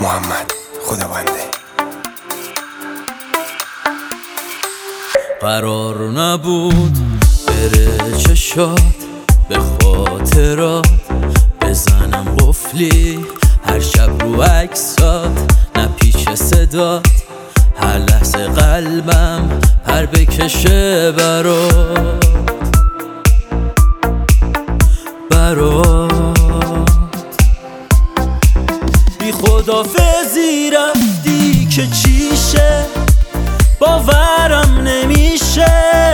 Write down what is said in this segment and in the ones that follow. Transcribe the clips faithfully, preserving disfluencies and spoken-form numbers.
محمد خداونده. قرار نبود بره چشات به خاطرات، بزنم قفلی هر شب رو عکسات، نه پیش صدات هر لحظه قلبم پر بکشه برات برات. بی خدافظی رفتی که چیشه، باورم نمیشه.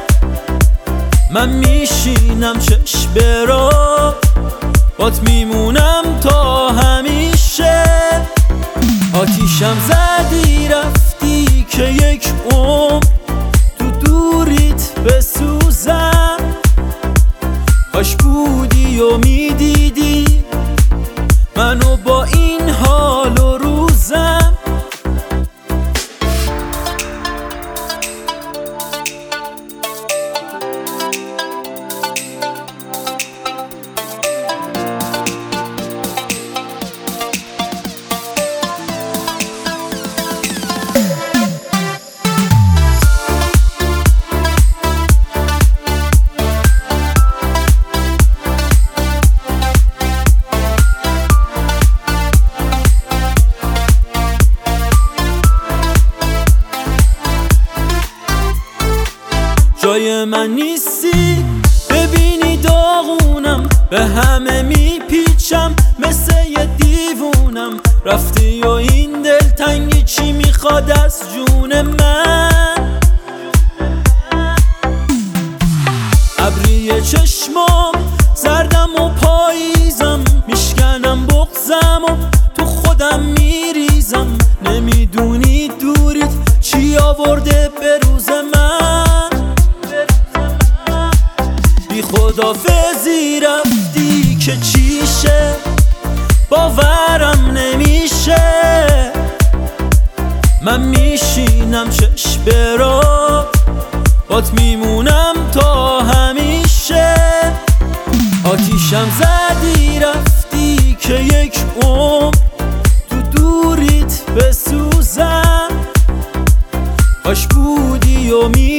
من میشینم چشم برا، بات میمونم تا همیشه. آتیشم زدی رفتی که یک عمر تو دوریت بسوزم. کاش بودی و میدیدی منو با این حال و روزم. جای من نیستی، ببینی داغونم، به همه میپیچم مثل یه دیوونم. رفتی و این دلتنگی چی میخواد از جون من؟ ابری چشمام زردم و پاییزم، میشکنم بغزم و تو خودم میریزم. نمیدونی دوریت چی آورده به روز من. بی خدافظی رفتی که چیشه، باورم نمیشه. من میشینم چشم برا، بات میمونم تا همیشه. آتیشم زدی رفتی که یک عمر تو دوریت بسوزم. کاش بودی و می